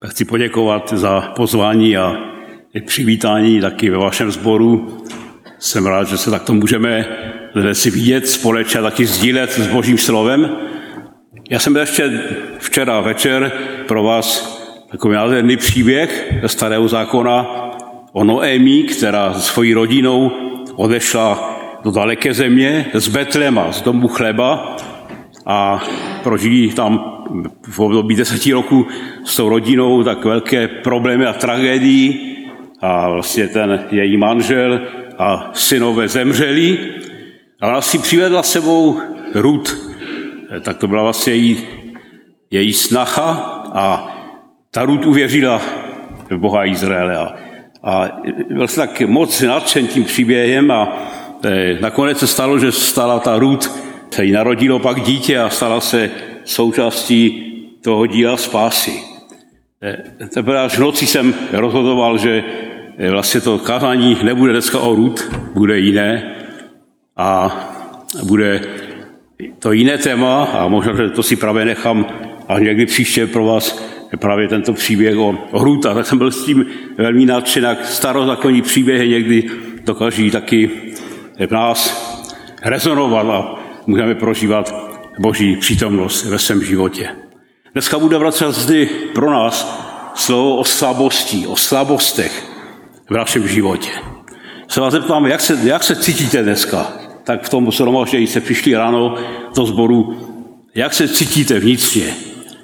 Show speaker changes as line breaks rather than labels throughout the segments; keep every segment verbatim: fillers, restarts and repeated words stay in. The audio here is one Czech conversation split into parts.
Chci poděkovat za pozvání a přivítání taky ve vašem sboru. Jsem rád, že se takto můžeme dnes si vidět společně a taky sdílet s Božím slovem. Já jsem byl ještě včera večer pro vás takový nádherný příběh ze Starého zákona o Noémii, která se svojí rodinou odešla do daleké země, z Betlema, z domu chleba a prožijí tam v období deseti roku s tou rodinou tak velké problémy a tragédii a vlastně ten její manžel a synové zemřeli a ona si přivedla sebou Rut. Tak to byla vlastně její, její snaha a ta Rut uvěřila v Boha Izraele a, a byl se tak moc nadšen tím příběhem a e, nakonec se stalo, že stala ta Rut, se jí narodilo pak dítě a stala se součástí toho díla spásy. E, teprve až v noci jsem rozhodoval, že vlastně to kázání nebude dneska o Rut, bude jiné a bude to jiné téma a možná, že to si právě nechám a někdy příště pro vás právě tento příběh o, o Rut. A tak jsem byl s tím velmi nadšen, jak starozákonní příběhy někdy dokáží taky v nás rezonovat a můžeme prožívat Boží přítomnost ve svém životě. Dneska bude vracet zde pro nás slovo o slabosti, o slabostech v našem životě. Se vás zeptám, jak se, jak se cítíte dneska? Tak v tom shromáždění se přišli ráno do sboru. Jak se cítíte vnitřně?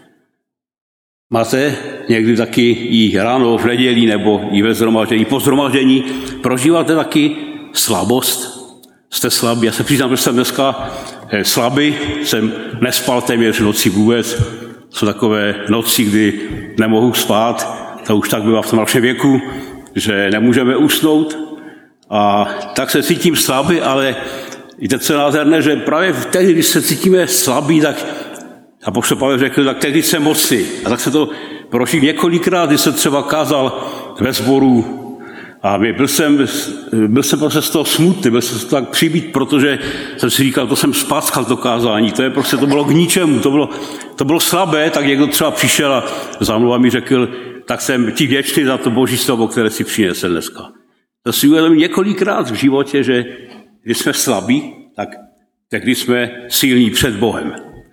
Máte někdy taky i ráno v neděli nebo i ve shromáždění, po shromáždění prožíváte taky slabost? Jste slabí? Já se přiznám, že jsem dneska slabý, jsem nespal téměř noci vůbec. Jsou takové noci, kdy nemohu spát, to už tak bývá v tom našem věku, že nemůžeme usnout a tak se cítím slabý, ale víte, co je nádherné, že právě tehdy, když se cítíme slabí, tak apoštol Pavel řekl, tak tehdy jsem mocný. A tak se to prožil několikrát, když jsem třeba kázal ve sboru a byl jsem, byl jsem prostě z toho smutný, byl jsem z toho tak přibít, protože jsem si říkal, to jsem spáskal to kázání, to je prostě, to bylo k ničemu, to bylo, to bylo slabé, tak někdo třeba přišel a za mnou a mi řekl, tak jsem ti vděčný za to Boží slovo, které si přinesl dneska. To si uvědomím několikrát v životě, že když jsme slabí, tak tehdy jsme silní před Bohem.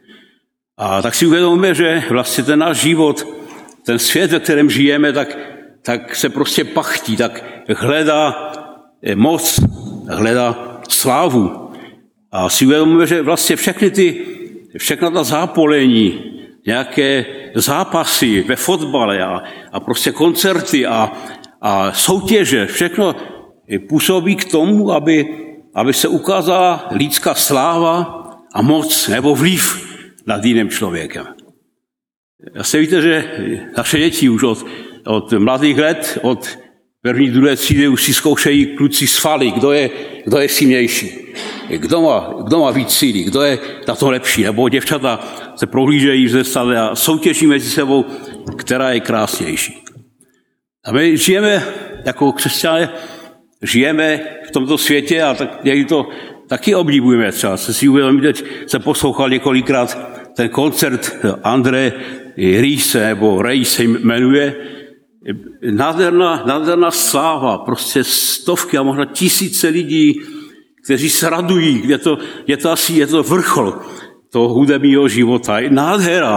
A tak si uvědomíme, že vlastně ten náš život, ten svět, ve kterém žijeme, tak, tak se prostě pachtí, tak hledá moc, hledá slávu. A si uvědomíme, že vlastně všechny ty, všechna ta zápolení, nějaké zápasy ve fotbale a, a prostě koncerty a, a soutěže, všechno působí k tomu, aby, aby se ukázala lidská sláva a moc nebo vliv nad jiným člověkem. Já se víte, že naše děti už od, od mladých let, od první, druhé třídy už si zkoušejí kluci svaly, kdo je, kdo je silnější, kdo má, kdo má víc síly, kdo je na to lepší, nebo děvčata se prohlížejí ze stále a soutěží mezi sebou, která je krásnější. A my žijeme jako křesťané, žijeme v tomto světě a tak někdy to taky oblíbujeme třeba. Se si uvědomíte, jsem poslouchal několikrát ten koncert André Riese, nebo Rej se jmenuje. Nádherná, nádherná sláva, prostě stovky a možná tisíce lidí, kteří se radují, je to, je to asi je to vrchol toho hudebního života. Je nádhera.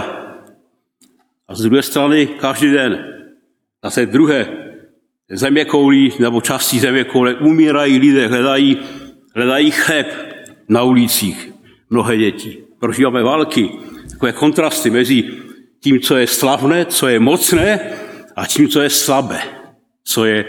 A z druhé strany každý den na té druhé zeměkouli nebo části zeměkoule umírají lidé, hledají, hledají chléb na ulicích. Mnohé děti. Prožíváme války, takové kontrasty mezi tím, co je slavné, co je mocné a tím, co je slabé, co je,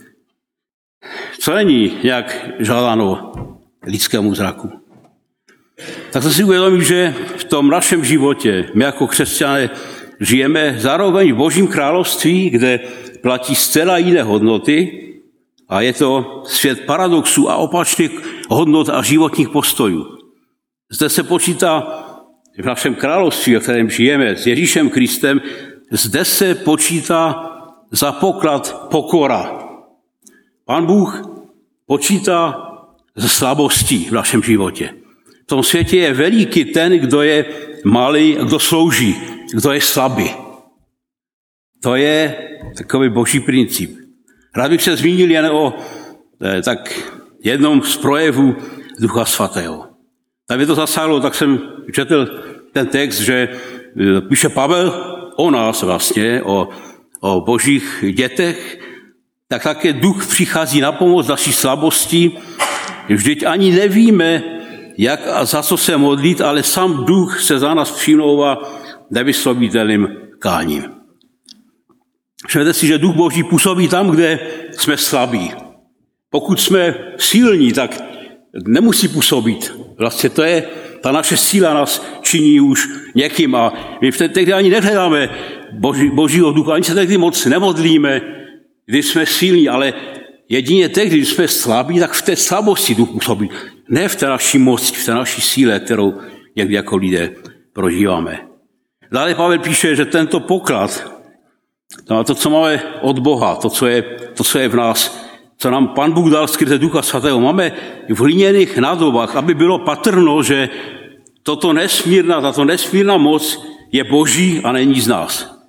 co není nějak žádáno lidskému zraku. Tak se si uvědomím, že v tom našem životě my jako křesťané žijeme zároveň v Božím království, kde platí zcela jiné hodnoty a je to svět paradoxů a opačných hodnot a životních postojů. Zde se počítá v našem království, v kterém žijeme, s Ježíšem Kristem, zde se počítá za poklad pokora. Pán Bůh počítá ze slabostí v našem životě. V tom světě je veliký ten, kdo je malý, kdo slouží, kdo je slabý. To je takový boží princip. Rád bych se zmínil jen o eh, tak jednom z projevů Ducha Svatého. Tak mě to zasáhlo, tak jsem četl ten text, že píše Pavel o nás vlastně, o, o božích dětech, tak také duch přichází na pomoc naší slabosti. Vždyť ani nevíme, jak a za co se modlit, ale sám duch se za nás přimlouvá nevyslovitelným káním. Všimněte si, že duch boží působí tam, kde jsme slabí. Pokud jsme silní, tak nemusí působit. Vlastně to je, ta naše síla nás činí už někým a my v té tehdy ani nehledáme boží, božího ducha, ani se tehdy moc nemodlíme, když jsme silní, ale jedině tehdy, když jsme slabí, tak v té slabosti duch působí. Ne v té naší moci, v té naší síle, kterou někdy jako lidé prožíváme. Dále Pavel píše, že tento poklad, to, co máme od Boha, to, co je, to, co je v nás, co nám Pan Bůh dal skrze Ducha Svatého, máme v hliněných nádobách, aby bylo patrno, že toto nesmírná, tato nesmírná moc je boží a není z nás.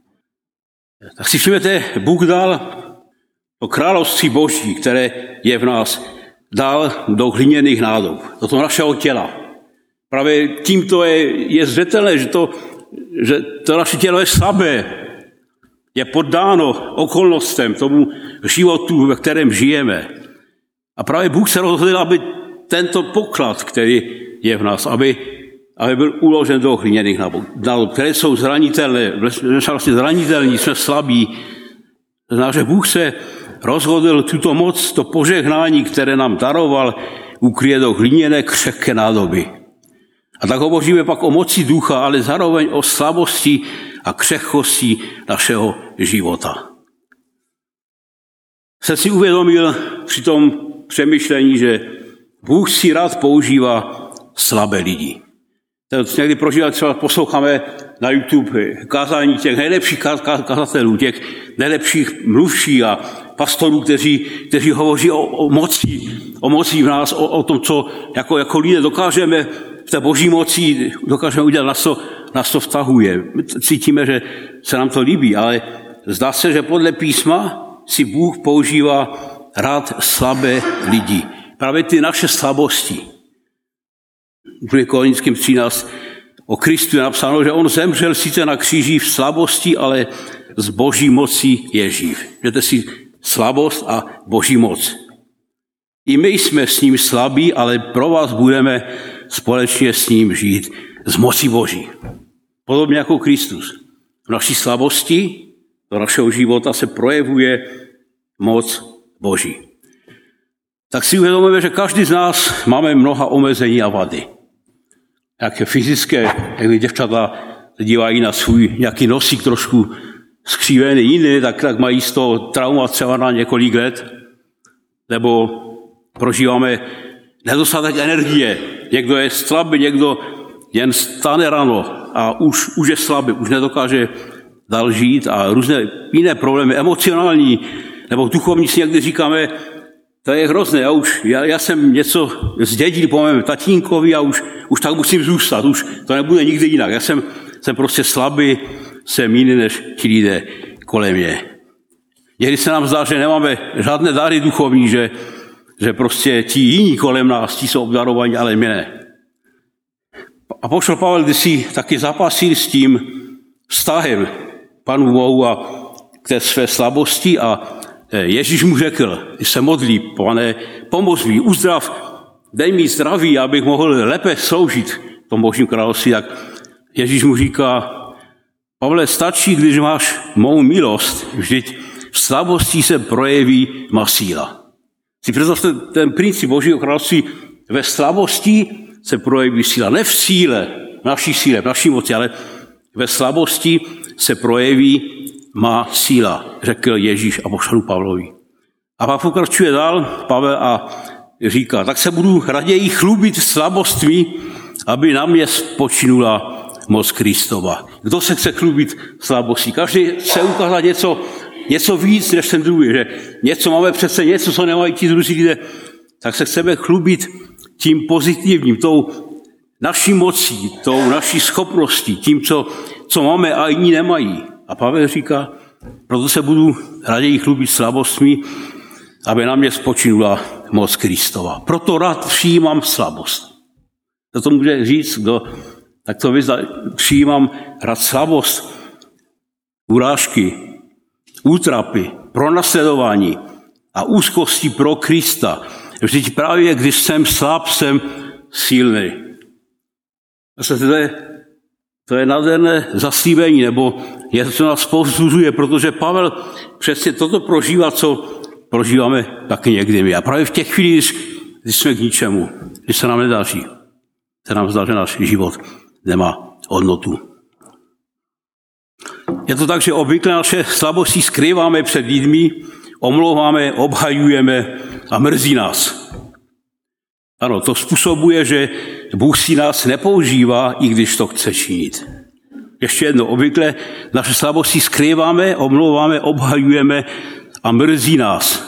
Tak si všimněte, Bůh dal to království boží, které je v nás, dal do hliněných nádob, do toho našeho těla. Právě tímto je, je zřetelné, že to, že to naše tělo je slabé, je poddáno okolnostem, tomu životu, ve kterém žijeme. A právě Bůh se rozhodl, aby tento poklad, který je v nás, aby, aby byl uložen do hliněných nádob, které jsou zranitelné, vlastně zranitelní, jsme slabí. Znamená, že Bůh se rozhodl tuto moc, to požehnání, které nám daroval, ukryje do hliněné křehké nádoby. A tak hovoříme pak o moci ducha, ale zároveň o slabosti a křehkosti našeho života. Jsem si uvědomil při tom přemýšlení, že Bůh si rád používá slabé lidi. To někdy prožívat, třeba posloucháme na YouTube kázání těch nejlepších kazatelů, těch nejlepších mluvčí a pastorů, kteří, kteří hovoří o, o moci, o moci v nás, o, o tom, co jako, jako lidé dokážeme v té boží moci, dokážeme udělat, nás to, nás to vtahuje. My cítíme, že se nám to líbí, ale zdá se, že podle písma si Bůh používá rád slabé lidi. Právě ty naše slabosti. V Korinským třináct o Kristu je napsáno, že on zemřel sice na kříži v slabosti, ale z boží moci je živ. Víte si, slabost a boží moc. I my jsme s ním slabí, ale pro vás budeme společně s ním žít z moci boží. Podobně jako Kristus. V naší slabosti do našeho života se projevuje moc boží. Tak si uvědomujeme, že každý z nás máme mnoha omezení a vady. Jak fyzické, jak děvčata dívají na svůj nějaký nosík trošku skřívený, jiný, tak, tak mají z toho trauma třeba na několik let. Nebo prožíváme nedostatek energie. Někdo je slabý, někdo jen stane ráno a už, už je slabý, už nedokáže dál žít a různé jiné problémy, emocionální nebo duchovní, si někdy říkáme, to je hrozné, já, už, já, já jsem něco zdědil po mém tatínkovi a už, už tak musím zůstat, už to nebude nikdy jinak. Já jsem, jsem prostě slabý, jsem jiný než ti lidé kolem mě. Někdy se nám zdá, že nemáme žádné dary duchovní, že, že prostě ti jiní kolem nás, ti jsou obdarovaní, ale my ne. Apoštol Pavel kdysi taky zápasil s tím vztahem Panu Bohu a k té své slabosti a Ježíš mu řekl, když se modlí, Pane, pomoz mi, uzdrav, dej mi zdraví, abych mohl lépe sloužit v tom božím království. Tak Ježíš mu říká, Pavle, stačí, když máš mou milost, vždyť v slabosti se projeví má síla. Si představte ten princip božího království, ve slabosti se projeví síla. Ne v síle, v naší síle, v naší moci, ale ve slabosti se projeví má síla, řekl Ježíš apoštolu Pavlovi. A pak pokračuje dál Pavel a říká, tak se budu raději chlubit slabostmi, aby na mě spočinula moc Kristova. Kdo se chce chlubit slabostí? Každý chce ukázat něco, něco víc než ten druhý, že něco máme přece, něco, co nemají ti druzí lidé, tak se chceme chlubit tím pozitivním, tou naší mocí, tou naší schopností, tím, co, co máme a jiní nemají. A Pavel říká, Proto se budu raději chlubit slabostmi, aby na mě spočinula moc Kristova. Proto rád přijímám slabost. To může říct, kdo tak to vyzná, přijímám rád slabost, urážky, útrapy, pronásledování a úzkosti pro Krista. Vždyť právě když jsem slab, jsem silný. To je, to je nádherné zaslíbení, nebo je to, co nás povzbuzuje, protože Pavel přesně toto prožívá, co prožíváme taky někdy my. A právě v těch chvílích, když jsme k ničemu, když se nám nedaří, se nám zdá, že náš život nemá hodnotu. Je to tak, že obvykle naše slabosti skrýváme před lidmi, omlouváme, obhajujeme a mrzí nás. Ano, to způsobuje, že Bůh si nás nepoužívá, i když to chce činit. Ještě jedno, obvykle naše slabosti skrýváme, omlouváme, obhajujeme a mrzí nás.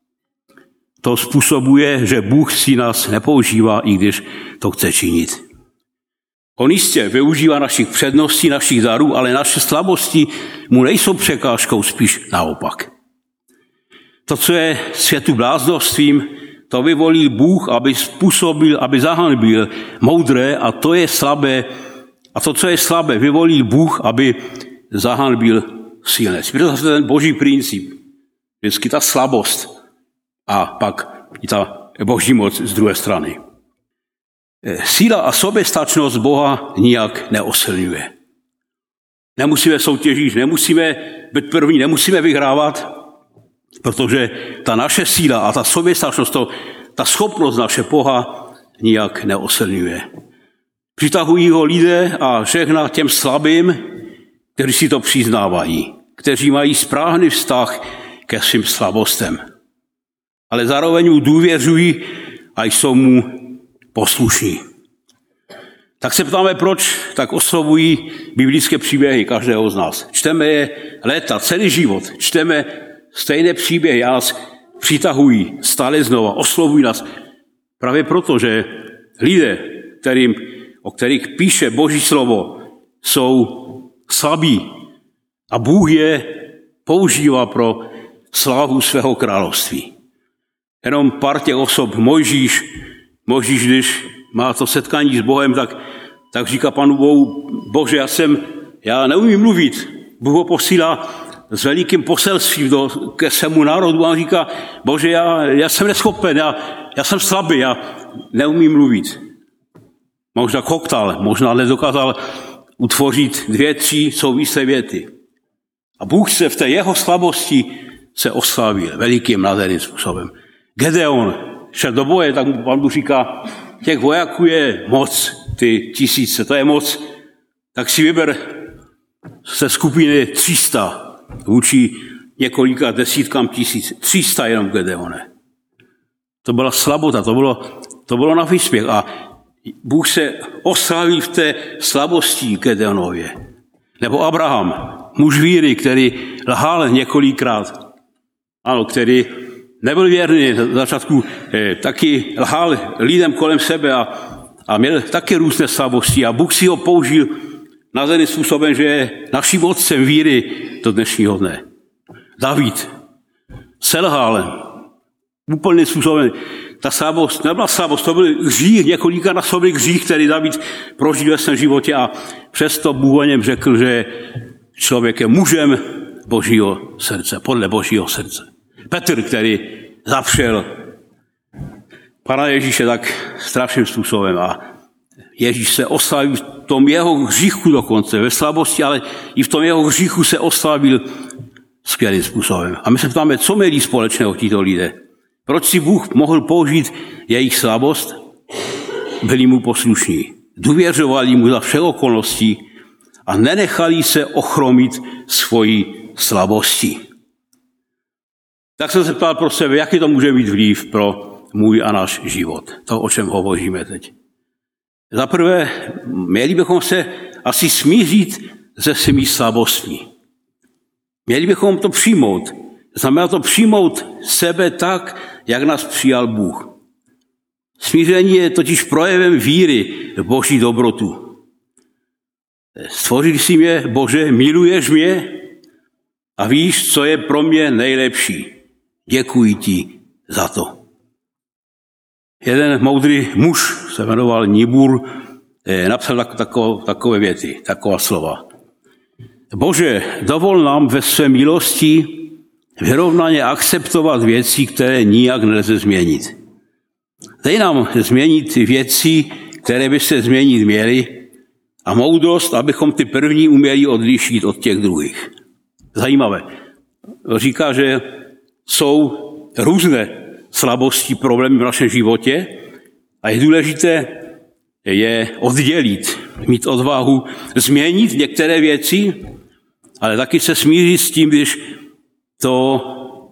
To způsobuje, že Bůh si nás nepoužívá, i když to chce činit. On jistě využívá našich předností, našich darů, ale naše slabosti mu nejsou překážkou, spíš naopak. To, co je světu bláznovstvím, to vyvolil Bůh, aby způsobil, aby zahanbil moudré, a to je slabé, a to, co je slabé, vyvolil Bůh, aby zahanbil silné. To je ten boží princip. Vždycky ta slabost a pak i ta boží moc z druhé strany. Síla a soběstačnost Boha nijak neosilňuje. Nemusíme soutěžit, nemusíme být první, nemusíme vyhrávat, protože ta naše síla a ta soběstačnost, to, ta schopnost naše Boha nijak neosilňuje. Přitahují ho lidé a žehná těm slabým, kteří si to přiznávají, kteří mají správný vztah ke svým slabostem. Ale zároveň mu důvěřují a jsou mu poslušní. Tak se ptáme, proč tak oslovují biblické příběhy každého z nás. Čteme je léta, celý život. Čteme stejné příběhy a nás přitahují stále znova, oslovují nás. Právě proto, že lidé, kterým, o kterých píše Boží slovo, jsou slabí a Bůh je používá pro slávu svého království. Jenom pár těch osob, Mojžíš, Mojžíš, když má to setkání s Bohem, tak, tak říká Panu Bohu, Bože, já jsem, já neumím mluvit. Bůh ho posílá s velikým poselstvím do, ke svému národu a on říká, Bože, já, já jsem neschopen, já, já jsem slabý, já neumím mluvit. Možná koktal, možná nedokázal utvořit dvě, tři souvislé věty. A Bůh se v té jeho slabosti se oslavil velikým nádherným způsobem. Gedeon šel do boje, tak mu Pán Bůh říká, těch vojáků je moc, ty tisíce, to je moc, tak si vyber ze skupiny tři sta vůči několika desítkám tisíc. tři sta jenom Gedeone. To byla slabota, to bylo, to bylo na výsměch. A Bůh se oslavil v té slabosti Gedeonově. Nebo Abraham, muž víry, který lhal několikrát. Ano, který nebyl věrný, na začátku eh, taky lhal lidem kolem sebe a, a měl taky různé slabosti. A Bůh si ho použil nádherným způsobem, že je naším otcem víry do dnešního dne. David selhal úplným způsobem. Ta slabost nebyla slabost, to byl hřích, několika násobný hřích, který David prožil ve svém životě a přesto Bůh o něm řekl, že člověk je mužem Božího srdce, podle Božího srdce. Petr, který zapřel Pana Ježíše tak strašným způsobem a Ježíš se oslavil v tom jeho hříchu dokonce, ve slabosti, ale i v tom jeho hříchu se oslavil skvělým způsobem. A my se ptáme, co měli společného tito lidé? Proč si Bůh mohl použít jejich slabost? Byli mu poslušní. Důvěřovali mu za všech okolností a nenechali se ochromit svojí slabostí. Tak jsem se ptal pro sebe, jaký to může mít vliv pro můj a náš život. To, o čem hovoříme teď. Za prvé, měli bychom se asi smířit se svými slabostmi. Měli bychom to přijmout. Znamená to přijmout sebe tak, jak nás přijal Bůh. Smíření je totiž projevem víry v Boží dobrotu. Stvořil jsi mě, Bože, miluješ mě a víš, co je pro mě nejlepší. Děkuji ti za to. Jeden moudrý muž se jmenoval Nibur, napsal takové, takové věty, taková slova. Bože, dovol nám ve své milosti vyrovnaně akceptovat věci, které nijak nelze změnit. Dej nám změnit věci, které by se změnit měly, a moudrost, abychom ty první uměli odlišit od těch druhých. Zajímavé. Říká, že jsou různé slabosti, problémy v našem životě a je důležité je oddělit, mít odvahu změnit některé věci, ale taky se smířit s tím, když to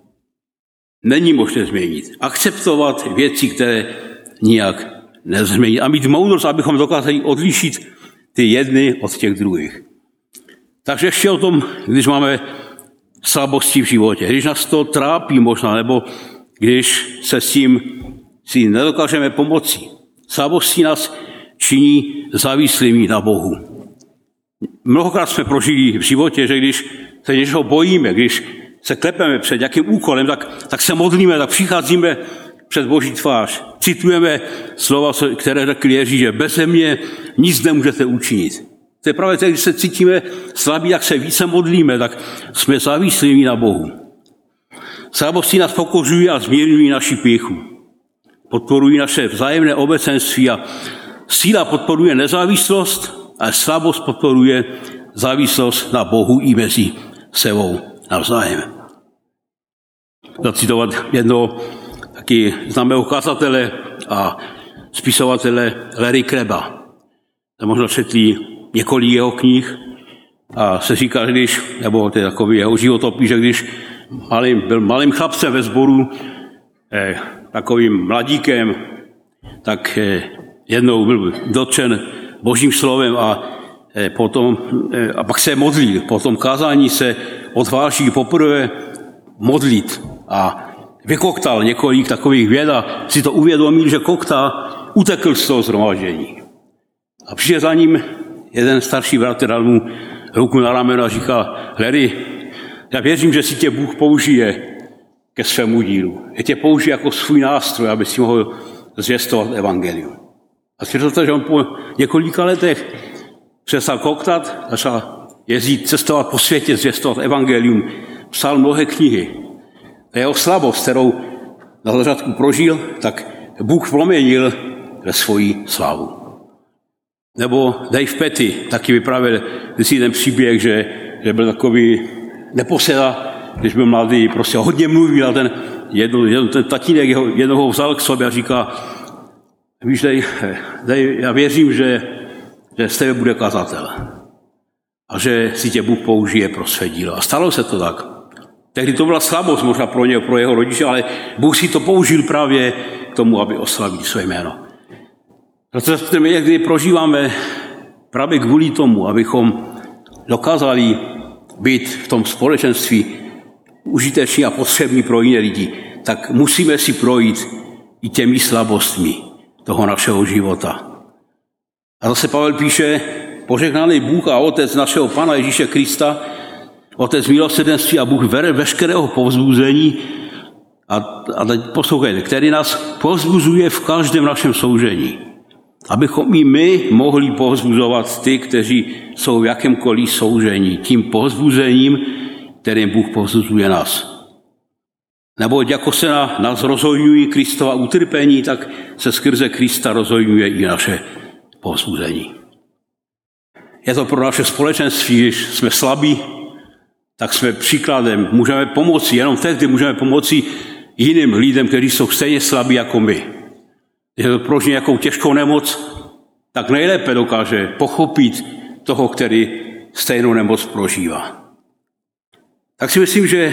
není možné změnit. Akceptovat věci, které nijak nezměnit a mít moudrost, abychom dokázali odlišit ty jedny od těch druhých. Takže ještě o tom, když máme slabosti v životě, když nás to trápí možná, nebo když se s tím si nedokážeme pomoci. Slabosti nás činí závislými na Bohu. Mnohokrát jsme prožili v životě, že když se něčeho bojíme, když se klepeme před nějakým úkolem, tak, tak se modlíme, tak přicházíme před Boží tvář. Citujeme slova, které řekl Ježíš, že beze mě nic nemůžete učinit. To je právě tak, když se cítíme slabí, jak se více modlíme, tak jsme závislí na Bohu. Slabosti nás pokořují a zmírňují naši pýchu. Podporují naše vzájemné obecenství a síla podporuje nezávislost a slabost podporuje závislost na Bohu i mezi sebou navzájem. Zacitovat jednoho taky známého kazatele a spisovatele Larry Kreba. Možná četli několik jeho knih a se říká, že když, nebo to je takový jeho životopis, že když malým, byl malým chlapcem ve sboru, eh, takovým mladíkem, tak eh, jednou byl dotčen Božím slovem a eh, potom eh, a pak se modlil. Po tom kázání se odváží poprvé modlit a vykoktal několik takových věd a si to uvědomil, že koktá, utekl z toho shromáždění. A přijde za ním jeden starší bratr, dal mu ruku na rameno a říká, Larry, já věřím, že si tě Bůh použije ke svému dílu. Je tě použije jako svůj nástroj, aby si mohl zvěstovat evangelium. A svěděl to, že on po několika letech přestal koktat, začal jezdit, cestovat po světě, zvěstovat evangelium, psal mnohé knihy. A jeho slabost, kterou na začátku prožil, tak Bůh proměnil ve svoji slávu. Nebo Dave Petty taky vyprávěl si ten příběh, že, že byl takový neposeda, když byl mladý, prostě hodně mluvil a ten, jedno, jedno, ten tatínek jeho, jednoho vzal k sobě a říká, víš, Dave, Dave, já věřím, že, že z tebe bude kazatel a že si tě Bůh použije pro své dílo. A stalo se to tak. Tehdy to byla slabost možná pro něho, pro jeho rodiče, ale Bůh si to použil právě k tomu, aby oslavil své jméno. Protože my někdy prožíváme právě kvůli tomu, abychom dokázali být v tom společenství užiteční a potřební pro jiné lidi, tak musíme si projít i těmi slabostmi toho našeho života. A zase Pavel píše, požehnaný Bůh a Otec našeho Pana Ježíše Krista, Otec milosrdenství a Bůh veškerého povzbuzení, a, a teď poslouchejte, který nás povzbuzuje v každém našem soužení. Abychom i my mohli povzbuzovat ty, kteří jsou v jakémkoliv soužení, tím povzbuzením, kterým Bůh povzbuzuje nás. Neboť jako se na nás rozhojňují Kristova utrpení, tak se skrze Krista rozhojňuje i naše povzbuzení. Je to pro naše společenství, když jsme slabí, tak jsme příkladem, můžeme pomoci, jenom tehdy můžeme pomoci jiným lidem, kteří jsou stejně slabí jako my. Když to prožije nějakou těžkou nemoc, tak nejlépe dokáže pochopit toho, který stejnou nemoc prožívá. Tak si myslím, že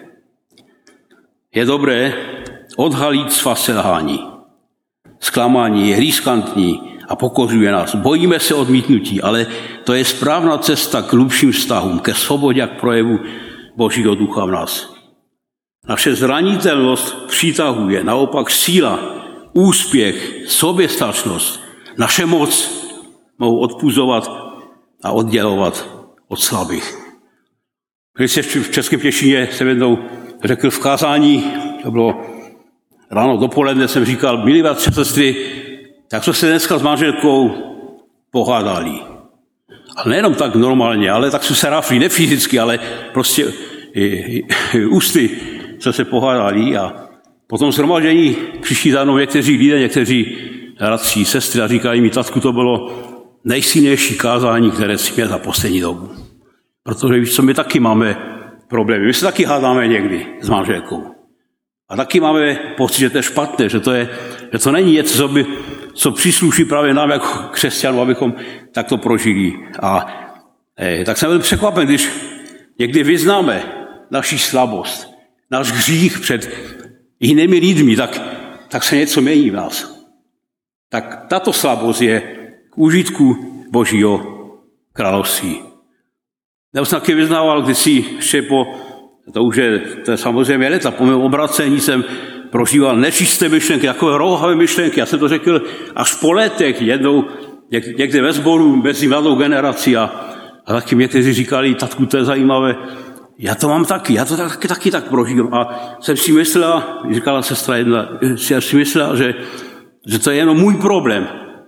je dobré odhalit svá selhání. Zklamání je riskantní a pokořuje nás. Bojíme se odmítnutí, ale to je správná cesta k hlubším vztahům, ke svobodě a k projevu Božího ducha v nás. Naše zranitelnost přitahuje, naopak síla, úspěch, soběstačnost, naše moc mohou odpuzovat a oddělovat od slabých. Když v Českém Těšíně jsem jednou řekl v kázání, to bylo ráno dopoledne, jsem říkal, milí bratři a sestry, tak jsme se dneska s manželkou pohádali. A nejenom tak normálně, ale tak jsme se ráfli, ne fyzicky, ale prostě i, i, i, ústy jsme se pohádali a potom shromaždění přišli za mnou někteří lidé, někteří bratři, sestry a říkali mi, tatku, to bylo nejsilnější kázání, které jsi měl za poslední dobu. Protože víš co, my taky máme problémy. My se taky hádáme někdy s manželkou. A taky máme pocit, že to je špatné, že to, je, že to není něco, co, by, co přísluší právě nám jako křesťanům, abychom takto prožili. A eh, tak jsem byl překvapen, když někdy vyznáme naši slabost, náš hřích před jinými lidmi, tak, tak se něco mění v nás. Tak tato slabost je k užitku Božího království. Já jsem taky vyznával kdysi ještě po, to už je, to je samozřejmě leta, po mém obracení jsem prožíval nečisté myšlenky, takové rouhavé myšlenky. Já jsem to řekl až po letech, jednou někde ve sboru mezi mladou generací a, a taky někteří říkali, tatku, to je zajímavé, já to mám taky, já to taky, taky tak prožívám. A jsem si myslela, říkala sestra jedna, jsem si myslela, že, že to je jenom můj problém.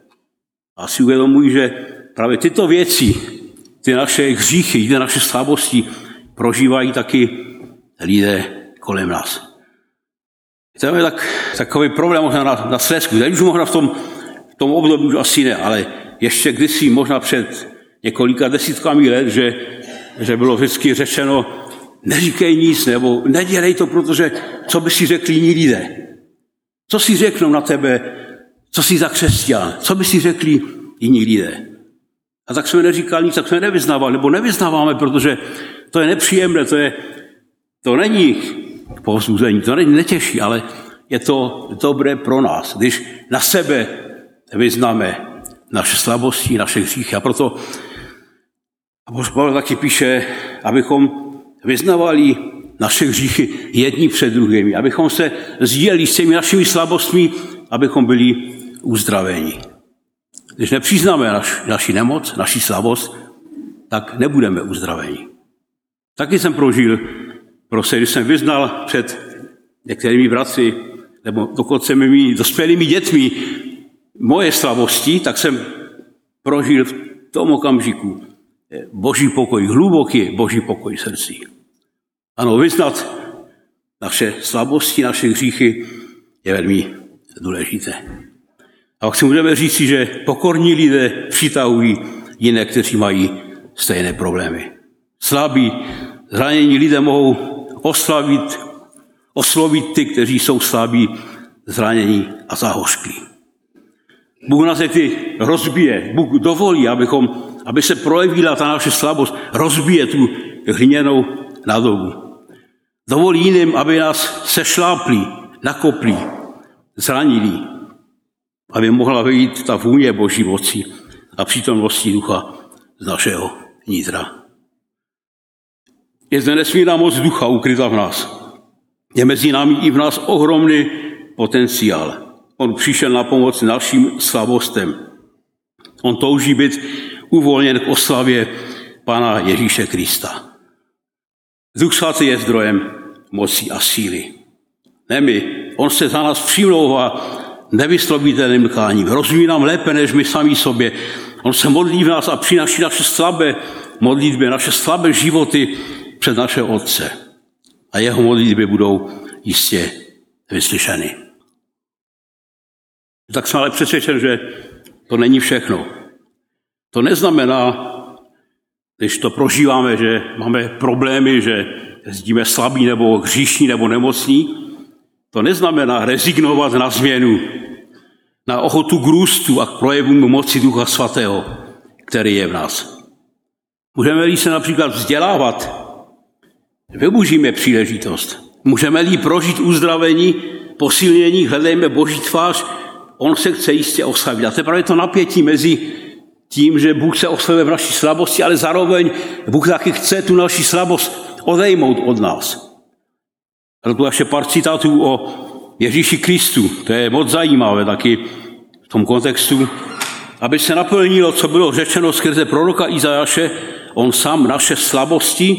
A si uvědomuji, že právě tyto věci, ty naše hříchy, ty naše slabosti prožívají taky lidé kolem nás. To je tak, takový problém možná na, na Slezsku. Teď už možná v tom, v tom období už asi ne, ale ještě kdysi, možná před několika desítkami let, že, že bylo vždycky řečeno, neříkej nic, nebo nedělej to, protože co by si řekli jiní lidé? Co si řeknou na tebe, co jsi za křesťan? Co by si řekli jiní lidé? A tak jsme neříkali nic, tak jsme nevyznávali, nebo nevyznáváme, protože to je nepříjemné, to, je, to není povzbuzení, to není netěší, ale je to dobré pro nás, když na sebe vyznáme naše slabosti, naše hříchy. A proto apoštol Pavel taky píše, abychom vyznávali naše hříchy jedni před druhými, abychom se sdíleli s těmi našimi slabostmi, abychom byli uzdraveni. Když nepřiznáme naš, naši nemoc, naši slabost, tak nebudeme uzdraveni. Taky jsem prožil, prostě, když jsem vyznal před některými bratři, nebo dokonce mými dospělými dětmi moje slabosti, tak jsem prožil v tom okamžiku Boží pokoj, hluboký Boží pokoj v srdci. Ano, vyznat naše slabosti, naše hříchy je velmi důležité. A pak si můžeme říct, že pokorní lidé přitahují jiné, kteří mají stejné problémy. Slabí, zranění lidé mohou oslavit, oslovit ty, kteří jsou slabí, zranění a zahořklí. Bůh nás ty rozbije, Bůh dovolí, abychom, aby se projevila ta naše slabost, rozbije tu hliněnou nádobu. Dovolí jiným, aby nás sešlápli, nakopli, zranili, aby mohla vyjít ta vůně Boží moci a přítomnosti ducha z našeho nitra. Je zde nesmírná moc ducha ukryta v nás. Je mezi námi i v nás ohromný potenciál. On přišel na pomoc našim slabostem. On touží být uvolněn k oslavě Pána Ježíše Krista. Duch svatý je zdrojem moci a síly. Ne my. On se za nás přimlouvá nevyslovitelným mlkáním. Rozumí nám lépe, než my sami sobě. On se modlí v nás a přináší naše slabé modlitby, naše slabé životy před naše Otce. A jeho modlitby budou jistě vyslyšeny. Tak jsem ale přesvědčen, že to není všechno. To neznamená, když to prožíváme, že máme problémy, že jezdíme slabí nebo hříšní nebo nemocní, to neznamená rezignovat na změnu, na ochotu k růstu a k projevům moci Ducha Svatého, který je v nás. Můžeme-li se například vzdělávat, využijeme příležitost. Můžeme-li prožít uzdravení, posilnění, hledejme Boží tvář, on se chce jistě oslavit. A to je právě to napětí mezi tím, že Bůh se oslavuje v naší slabosti, ale zároveň Bůh taky chce tu naši slabost odejmout od nás. A tu ještě pár citátů o Ježíši Kristu. To je moc zajímavé taky v tom kontextu, aby se naplnilo, co bylo řečeno skrze proroka Izajáše, on sám naše slabosti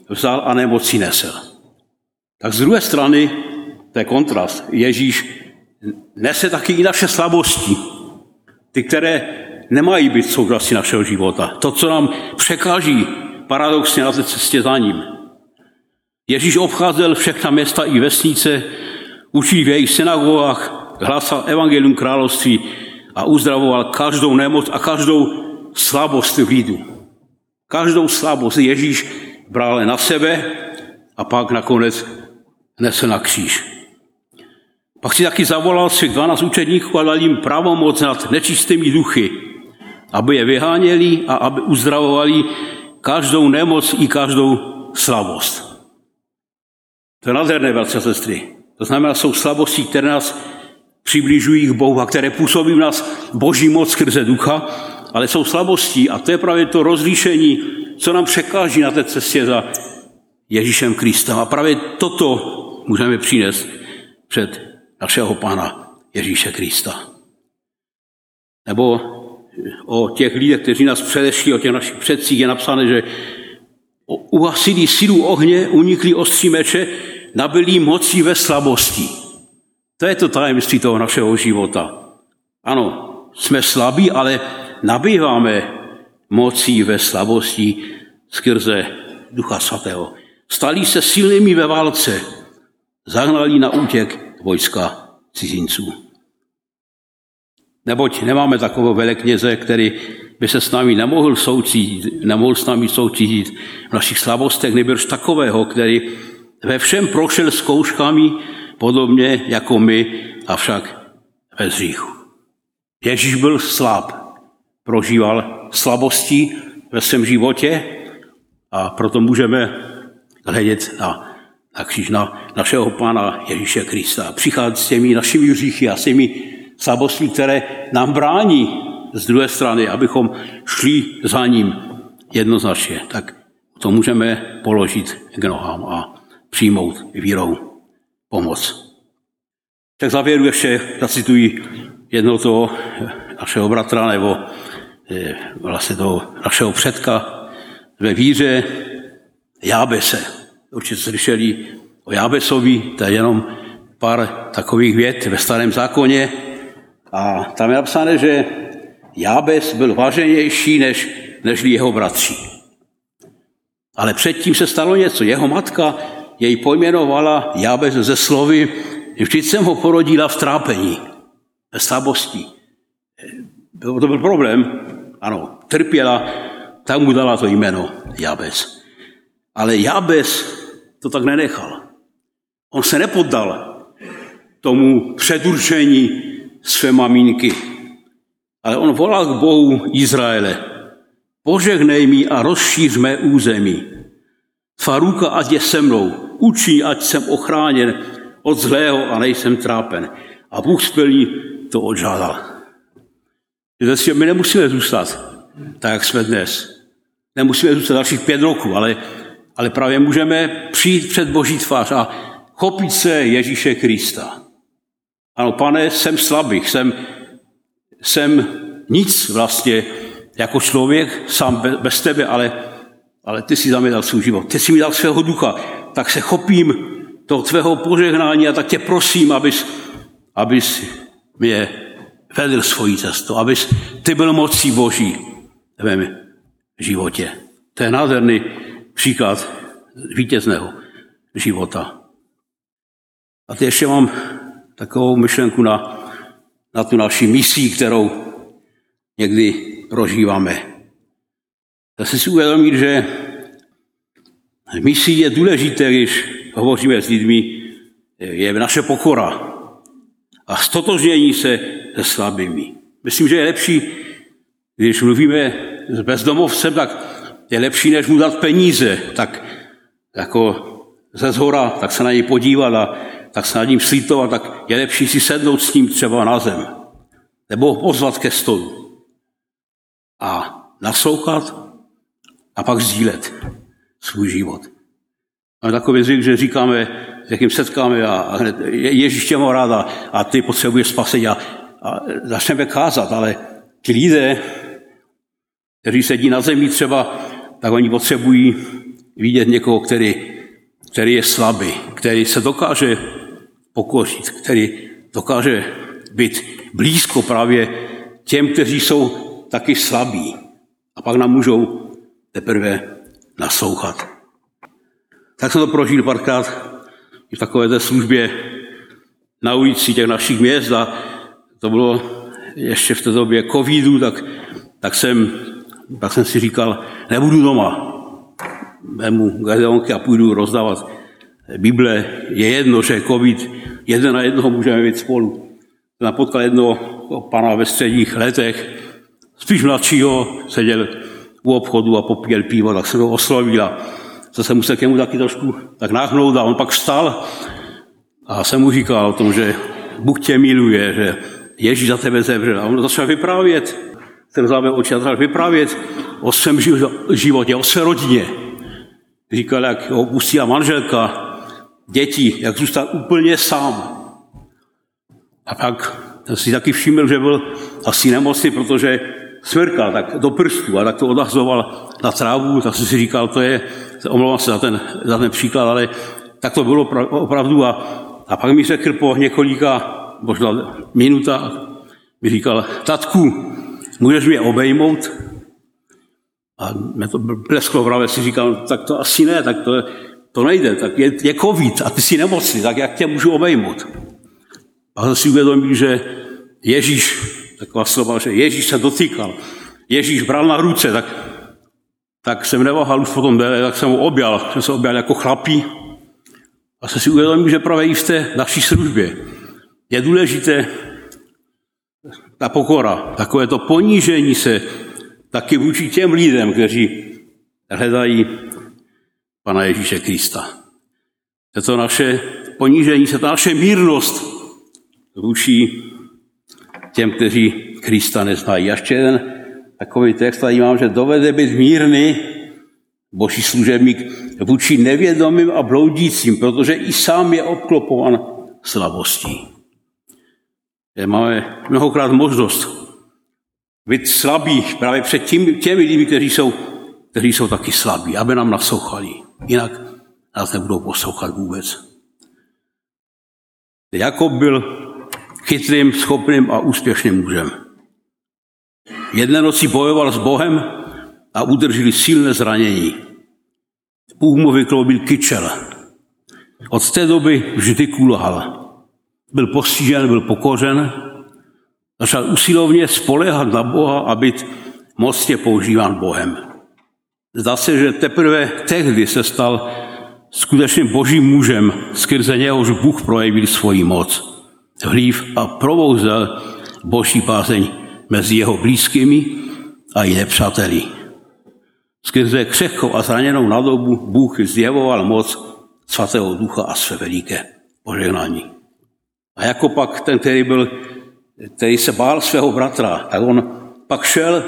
vzal a nemocí nesl. Tak z druhé strany, to je kontrast, Ježíš nese taky i naše slabosti, ty, které nemají být součástí našeho života. To, co nám překáží paradoxně na té cestě za ním. Ježíš obcházel všechna města i vesnice, učil v jejich synagogách, hlásal evangelium království a uzdravoval každou nemoc a každou slabost v lidu. Každou slabost Ježíš bral na sebe a pak nakonec nesl na kříž. Pak si taky zavolal svých dvanáct učedníků a dal jim pravomoc nad nečistými duchy, aby je vyháněli a aby uzdravovali každou nemoc i každou slabost. To je nádherné, bratři a sestry. To znamená, jsou slabosti, které nás přibližují k Bohu a které působí v nás Boží moc skrze ducha, ale jsou slabosti a to je právě to rozlíšení, co nám překáží na té cestě za Ježíšem Kristem. A právě toto můžeme přinést před našeho Pána Ježíše Krista. Nebo o těch lidech, kteří nás předešli, o těch našich předcích je napsáno, že uhasili sílu ohně, unikli ostří meče, nabyli moci ve slabosti. To je to tajemství toho našeho života. Ano, jsme slabí, ale nabýváme mocí ve slabosti skrze Ducha Svatého. Stali se silnými ve válce, zahnali na útěk vojska cizinců. Neboť nemáme takového velekněze, který by se s námi nemohl soucítit, nemohl s námi soucítit v našich slabostech, nebyl takového, který ve všem prošel zkouškami podobně jako my, avšak bez hříchu. Ježíš byl slab, prožíval slabosti ve svém životě a proto můžeme hledět na, na kříž na našeho Pána Ježíše Krista. Přicházet s těmi našimi hříchy a s těmi slabostmi, které nám brání z druhé strany, abychom šli za ním jednoznačně. Tak to můžeme položit k nohám a přijmout vírou pomoc. Tak závěru ještě zacituji jednoho toho našeho bratra, nebo vlastně toho našeho předka ve víře Jábese. Určitě slyšeli o Jábesovi, to je jenom pár takových vět ve Starém zákoně. A tam je napsané, že Jábes byl váženější než, než jeho bratři. Ale předtím se stalo něco. Jeho matka jej pojmenovala Jábes ze slovy, vždyť jsem ho porodila v trápení, ve slabosti. To byl problém, ano, trpěla, tak mu dala to jméno Jábes. Ale Jábes to tak nenechal. On se nepoddal tomu předurčení své maminky, ale on volal k Bohu Izraele. Požehnej mi a rozšíř mé území. Tvá ruka ať je se mnou, učiň, ať jsem ochráněn od zlého a nejsem trápen. A Bůh splní to odžádal. My nemusíme zůstat tak, jak jsme dnes. Nemusíme zůstat dalších pět roků, ale, ale právě můžeme přijít před Boží tvář a chopit se Ježíše Krista. Ano, Pane, jsem slabý, jsem, jsem nic vlastně jako člověk, sám bez tebe, ale, ale ty jsi za mě dal svůj život. Ty jsi mi dal svého ducha, tak se chopím toho tvého požehnání a tak tě prosím, abys, abys mě vedl svojí cestou, abys ty byl mocí Boží v mém životě. To je nádherný příklad vítězného života. A teď ještě mám takovou myšlenku na, na tu naši misi, kterou někdy prožíváme. Já si si uvědomit, že misi je důležité, když hovoříme s lidmi, je naše pokora a stotožnění se se slabými. Myslím, že je lepší, když mluvíme s bezdomovcem, tak je lepší, než mu dát peníze, tak jako ze zhora, tak se na něj podívat a tak se nad ním slítovat, tak je lepší si sednout s ním třeba na zem. Nebo ho pozvat ke stolu. A naslouchat a pak sdílet svůj život. Máme takový zvyk, že říkáme, jakým setkáme a, a hned Ježíš tě má rád a, a ty potřebuješ spasení a, a začneme kázat, ale ti lidé, kteří sedí na zemi třeba, tak oni potřebují vidět někoho, který, který je slabý, který se dokáže pokořit, který dokáže být blízko právě těm, kteří jsou taky slabí. A pak nám můžou teprve naslouchat. Tak jsem to prožil párkrát i v takové té službě na ulici těch našich měst a to bylo ještě v té době covidu, tak, tak, jsem, tak jsem si říkal, nebudu doma. Vemu gazetonky a půjdu rozdávat Bible. Je jedno, že covid, jeden na jednoho můžeme být spolu. Jsem potkal jednoho pana ve středních letech, spíš mladšího, seděl u obchodu a popíjel pivo, tak jsem ho oslovil a zase musel k němu taky trošku tak náhnout a on pak vstal a jsem mu říkal o tom, že Bůh tě miluje, že Ježíš za tebe zemřel. A on začal vyprávět, ten závěr oči začal vyprávět o svém životě, o své rodině. Říkal, jak ho opustila manželka, děti, jak zůstal úplně sám. A pak si taky všiml, že byl asi nemocný, protože smrkal tak do prstů a tak to odhazoval na trávu, tak jsem si říkal, to je, omlouvám se za ten, za ten příklad, ale tak to bylo opravdu. A, a pak mi řekl po několika, možná minutách, mi říkal, tatku, můžeš mě obejmout? A mě to blesklo v hlavě, si říkal, tak to asi ne, tak to, to nejde, tak je, je covid a ty jsi nemocný, tak jak tě můžu obejmout? A jsem si uvědomil, že Ježíš, taková slova, že Ježíš se dotýkal, Ježíš bral na ruce, tak, tak jsem neváhal už potom, tak jsem ho objal, jsem se objal jako chlapí a jsem si uvědomil, že právě i v té naší službě je důležité ta pokora, takové to ponížení se taky vůči těm lidem, kteří hledají Pana Ježíše Krista. To naše ponížení se, ta naše mírnost vůči těm, kteří Krista neznají. Ještě jeden takový text tady mám, že dovede být mírný Boží služebník vůči nevědomým a bloudícím, protože i sám je obklopován slabostí. Máme mnohokrát možnost být slabí právě před tím, těmi lidmi, kteří jsou, kteří jsou taky slabí, aby nám naslouchali. Jinak nás nebudou poslouchat vůbec. Jakob byl chytrým, schopným a úspěšným mužem. Jedné noci bojoval s Bohem a udrželi silné zranění. Bůh mu vykloubil kyčel. Od té doby vždy kulhal. Byl postižen, byl pokořen, začal usilovně spoléhat na Boha a být mocně používán Bohem. Zdá se, že teprve tehdy se stal skutečným božím mužem, skrze něhož Bůh projevil svoji moc, vliv a provouzel boží bázeň mezi jeho blízkými a i nepřáteli. Skrze křehkou a zraněnou nádobu Bůh zjevoval moc svatého ducha a své veliké požehnání. A jako pak ten, který, byl, který se bál svého bratra, tak on pak šel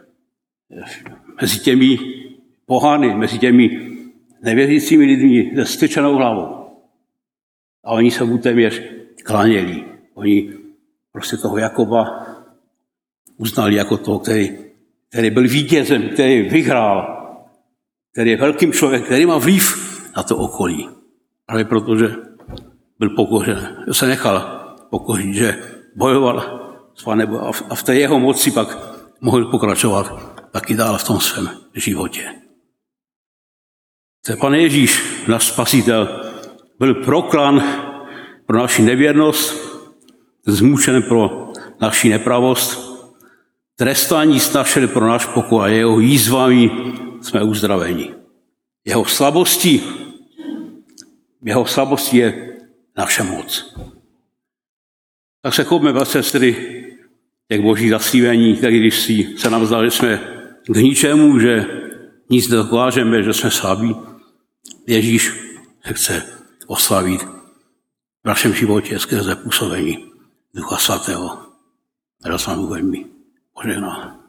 mezi těmi pohany, mezi těmi nevěřícími lidmi se styčenou hlavou. A oni se mu téměř klaněli. Oni prostě toho Jakoba uznali jako toho, který, který byl vítězem, který vyhrál, který je velkým člověkem, který má vliv na to okolí. Právě protože byl pokořen, že se nechal pokořit, že bojoval s Pánem a v té jeho moci pak mohl pokračovat taky dál v tom svém životě. Pan Ježíš, náš spasitel, byl proklán pro naši nevěrnost, zmučen pro naši nepravost, trestání snašel pro náš pokoj a jeho jízvami jsme uzdraveni. Jeho slabostí, jeho slabostí je naše moc. Tak se chopme, bratři a sestry, těch božích zaslíbení, který když si se nám zdá, že jsme k ničemu, že nic nedokážeme, že jsme slabí, Ježíš se chce oslavit v našem životě skrze působení Ducha Svatého. Rád s vámi velmi požehná.